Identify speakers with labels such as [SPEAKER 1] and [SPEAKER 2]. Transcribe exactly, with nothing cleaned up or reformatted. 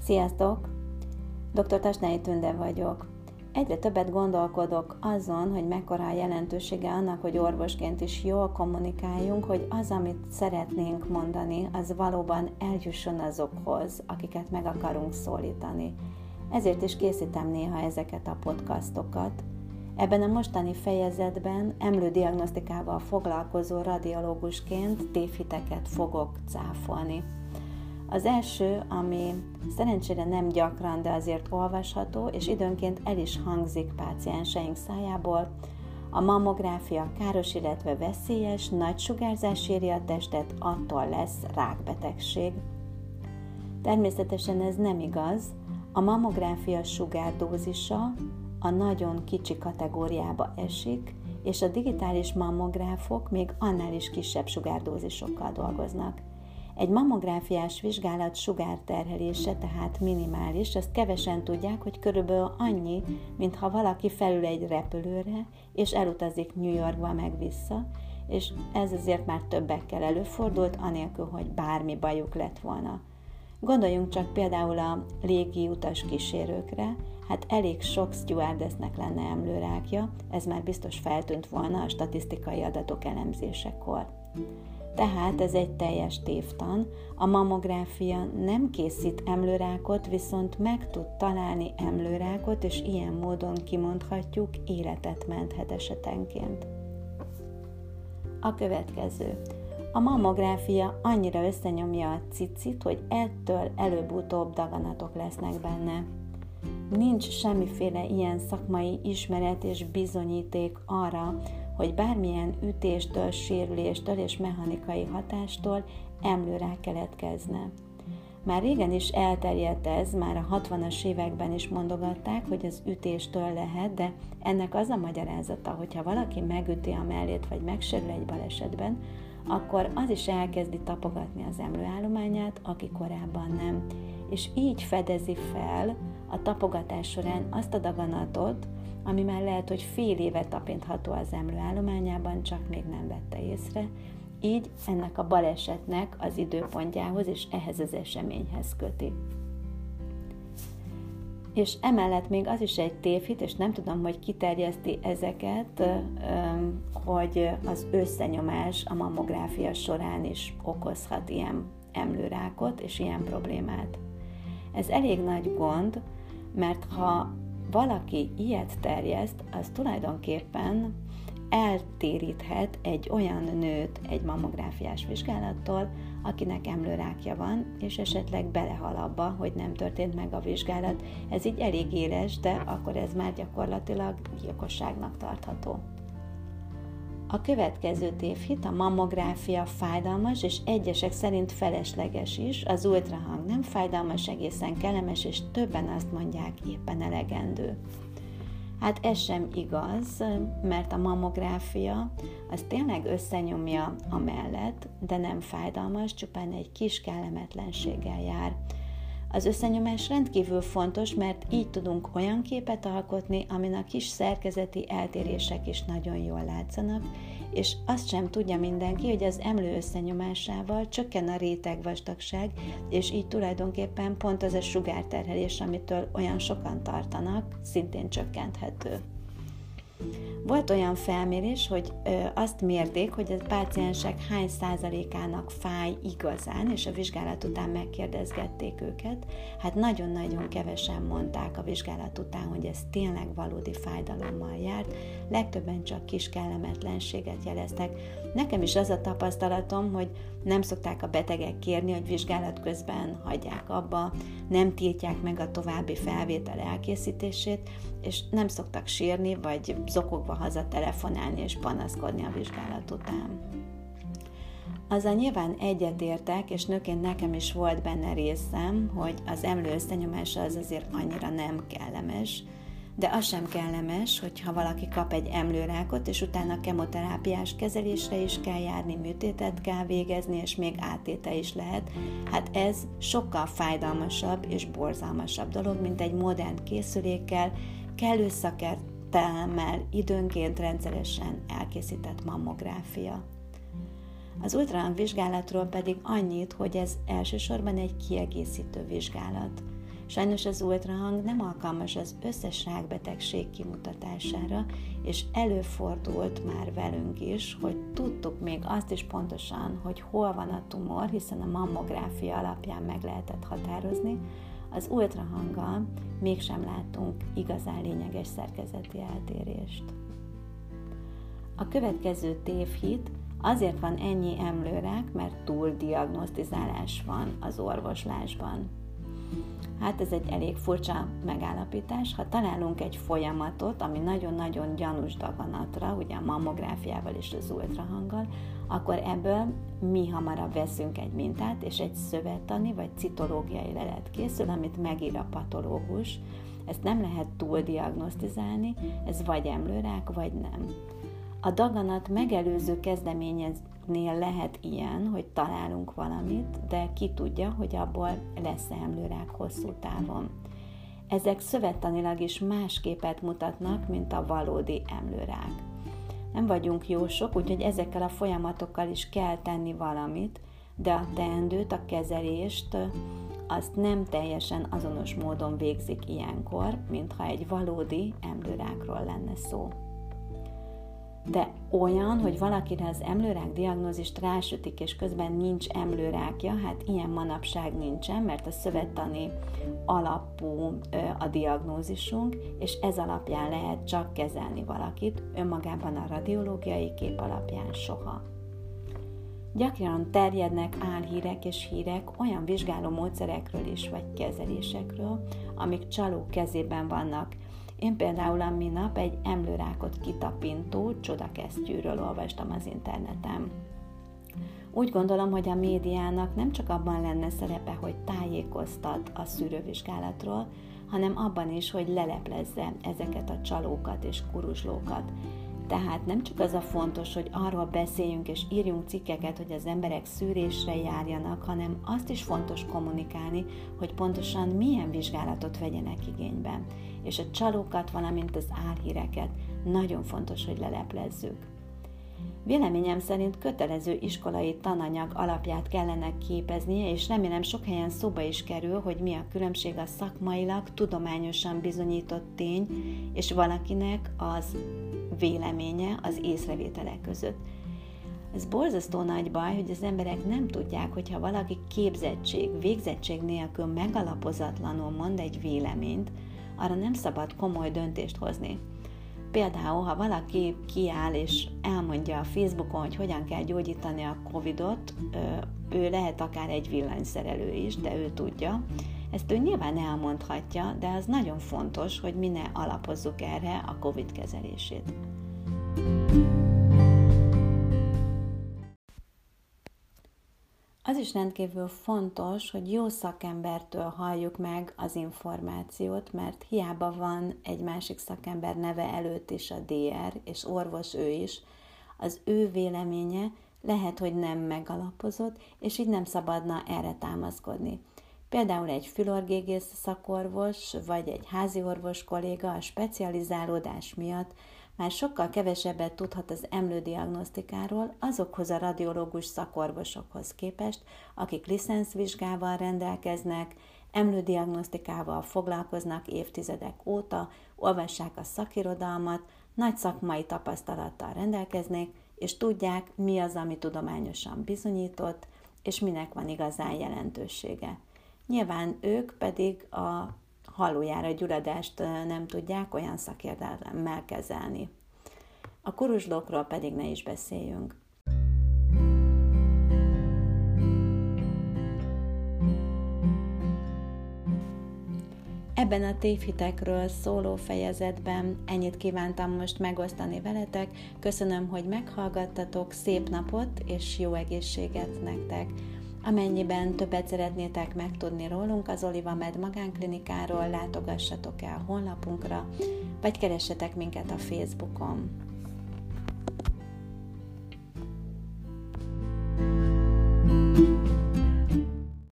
[SPEAKER 1] Sziasztok! doktor Tasnai Tünde vagyok. Egyre többet gondolkodok azon, hogy mekkora a jelentősége annak, hogy orvosként is jól kommunikáljunk, hogy az, amit szeretnénk mondani, az valóban eljusson azokhoz, akiket meg akarunk szólítani. Ezért is készítem néha ezeket a podcastokat. Ebben a mostani fejezetben emlődiagnosztikával foglalkozó radiológusként tévhiteket fogok cáfolni. Az első, ami szerencsére nem gyakran, de azért olvasható, és időnként el is hangzik pácienseink szájából, a mammográfia káros, illetve veszélyes, nagy sugárzás éri a testet, attól lesz rákbetegség. Természetesen ez nem igaz, a mammográfia sugárdózisa a nagyon kicsi kategóriába esik, és a digitális mammográfok még annál is kisebb sugárdózisokkal dolgoznak. Egy mammográfiás vizsgálat sugárterhelése tehát minimális, azt kevesen tudják, hogy körülbelül annyi, mintha valaki felül egy repülőre, és elutazik New Yorkba meg vissza, és ez azért már többekkel előfordult, anélkül, hogy bármi bajuk lett volna. Gondoljunk csak például a légi utas kísérőkre, hát elég sok stewardessnek lenne emlőrákja, ez már biztos feltűnt volna a statisztikai adatok elemzésekor. Tehát ez egy teljes tévtan, a mammográfia nem készít emlőrákot, viszont meg tud találni emlőrákot, és ilyen módon kimondhatjuk, életet menthet esetenként. A következő. A mammográfia annyira összenyomja a cicit, hogy ettől előbb-utóbb daganatok lesznek benne. Nincs semmiféle ilyen szakmai ismeret és bizonyíték arra, hogy bármilyen ütéstől, sérüléstől és mechanikai hatástól emlőrák keletkezne. Már régen is elterjedt ez, már a hatvanas években is mondogatták, hogy az ütéstől lehet, de ennek az a magyarázata, hogyha valaki megüti a mellét vagy megsérül egy balesetben, akkor az is elkezdi tapogatni az emlőállományát, aki korábban nem. És így fedezi fel a tapogatás során azt a daganatot, ami már lehet, hogy fél éve tapintható az emlőállományában, csak még nem vette észre, így ennek a balesetnek az időpontjához és ehhez az eseményhez köti. És emellett még az is egy tévhit, és nem tudom, hogy kiterjeszti ezeket, hogy az összenyomás a mammográfia során is okozhat ilyen emlőrákot és ilyen problémát. Ez elég nagy gond, mert ha valaki ilyet terjeszt, az tulajdonképpen eltéríthet egy olyan nőt egy mammográfiás vizsgálattól, akinek emlőrákja van, és esetleg belehal abba, hogy nem történt meg a vizsgálat. Ez így elég éles, de akkor ez már gyakorlatilag gyilkosságnak tartható. A következő tévhit, a mammográfia fájdalmas, és egyesek szerint felesleges is, az ultrahang nem fájdalmas, egészen kellemes, és többen azt mondják, éppen elegendő. Hát ez sem igaz, mert a mammográfia az tényleg összenyomja a mellet, de nem fájdalmas, csupán egy kis kellemetlenséggel jár. Az összenyomás rendkívül fontos, mert így tudunk olyan képet alkotni, amin a kis szerkezeti eltérések is nagyon jól látszanak, és azt sem tudja mindenki, hogy az emlő összenyomásával csökken a rétegvastagság, és így tulajdonképpen pont az a sugárterhelés, amitől olyan sokan tartanak, szintén csökkenthető. Volt olyan felmérés, hogy ö, azt mérték, hogy a páciensek hány százalékának fáj igazán, és a vizsgálat után megkérdezgették őket. Hát nagyon-nagyon kevesen mondták a vizsgálat után, hogy ez tényleg valódi fájdalommal járt, legtöbben csak kis kellemetlenséget jeleztek. Nekem is az a tapasztalatom, hogy nem szokták a betegek kérni, hogy vizsgálat közben hagyják abba, nem tiltják meg a további felvétel elkészítését, és nem szoktak sírni, vagy zokogva haza telefonálni és panaszkodni a vizsgálat után. Azzal nyilván egyetértek, és nőként nekem is volt benne részem, hogy az emlő összenyomása az azért annyira nem kellemes, de az sem kellemes, hogyha valaki kap egy emlőrákot, és utána kemoterápiás kezelésre is kell járni, műtétet kell végezni, és még áttéte is lehet. Hát ez sokkal fájdalmasabb és borzalmasabb dolog, mint egy modern készülékkel, kellő szakértelemmel, időnként rendszeresen elkészített mammográfia. Az ultrahang vizsgálatról pedig annyit, hogy ez elsősorban egy kiegészítő vizsgálat. Sajnos az ultrahang nem alkalmas az összes rákbetegség kimutatására, és előfordult már velünk is, hogy tudtuk még azt is pontosan, hogy hol van a tumor, hiszen a mammográfia alapján meg lehetett határozni, az ultrahanggal mégsem látunk igazán lényeges szerkezeti eltérést. A következő tévhit: azért van ennyi emlőrák, mert túldiagnosztizálás van az orvoslásban. Hát ez egy elég furcsa megállapítás. Ha találunk egy folyamatot, ami nagyon-nagyon gyanús daganatra, ugye a mammográfiával és az ultrahanggal, akkor ebből mi hamarabb veszünk egy mintát, és egy szövettani vagy citológiai lelet készül, amit megír a patológus. Ezt nem lehet túldiagnosztizálni, ez vagy emlőrák, vagy nem. A daganat megelőző kezdeményeznél lehet ilyen, hogy találunk valamit, de ki tudja, hogy abból lesz emlőrák hosszú távon. Ezek szövettanilag is más képet mutatnak, mint a valódi emlőrák. Nem vagyunk jósok, úgyhogy ezekkel a folyamatokkal is kell tenni valamit, de a teendőt, a kezelést azt nem teljesen azonos módon végzik ilyenkor, mintha egy valódi emlőrákról lenne szó. De olyan, hogy valakire az emlőrák diagnózist rásütik, és közben nincs emlőrákja, hát ilyen manapság nincsen, mert a szövettani alapú a diagnózisunk, és ez alapján lehet csak kezelni valakit, önmagában a radiológiai kép alapján soha. Gyakran terjednek álhírek és hírek olyan vizsgáló módszerekről is, vagy kezelésekről, amik csalók kezében vannak. Én például a minap egy emlőrákot kitapintó csodakesztyűről olvastam az interneten. Úgy gondolom, hogy a médiának nem csak abban lenne szerepe, hogy tájékoztat a szűrővizsgálatról, hanem abban is, hogy leleplezze ezeket a csalókat és kuruzslókat. Tehát nem csak az a fontos, hogy arról beszéljünk és írjunk cikkeket, hogy az emberek szűrésre járjanak, hanem azt is fontos kommunikálni, hogy pontosan milyen vizsgálatot vegyenek igénybe. És a csalókat, valamint az álhíreket nagyon fontos, hogy leleplezzük. Véleményem szerint kötelező iskolai tananyag alapját kellene képeznie, és remélem sok helyen szóba is kerül, hogy mi a különbség a szakmailag, tudományosan bizonyított tény, és valakinek az véleménye, az észrevételek között. Ez borzasztó nagy baj, hogy az emberek nem tudják, hogyha valaki képzettség, végzettség nélkül megalapozatlanul mond egy véleményt, arra nem szabad komoly döntést hozni. Például, ha valaki kiáll és elmondja a Facebookon, hogy hogyan kell gyógyítani a Covidot, ő lehet akár egy villanyszerelő is, de ő tudja. Ezt ő nyilván elmondhatja, de az nagyon fontos, hogy mi ne alapozzuk erre a Covid kezelését. Az is rendkívül fontos, hogy jó szakembertől halljuk meg az információt, mert hiába van egy másik szakember neve előtt is a dé er, és orvos ő is, az ő véleménye lehet, hogy nem megalapozott, és így nem szabadna erre támaszkodni. Például egy fülorgégész szakorvos, vagy egy házi orvos kolléga a specializálódás miatt már sokkal kevesebbet tudhat az emlődiagnosztikáról azokhoz a radiológus szakorvosokhoz képest, akik licenszvizsgával rendelkeznek, emlődiagnosztikával foglalkoznak évtizedek óta, olvassák a szakirodalmat, nagy szakmai tapasztalattal rendelkeznek, és tudják, mi az, ami tudományosan bizonyított, és minek van igazán jelentősége. Nyilván ők pedig a hallójára gyulladást nem tudják olyan szakértelemmel kezelni. A kuruzslókról pedig ne is beszéljünk. Ebben a tévhitekről szóló fejezetben ennyit kívántam most megosztani veletek. Köszönöm, hogy meghallgattatok, szép napot és jó egészséget nektek! Amennyiben többet szeretnétek megtudni rólunk, az Olivamed magánklinikáról, látogassatok el honlapunkra, vagy keressetek minket a Facebookon.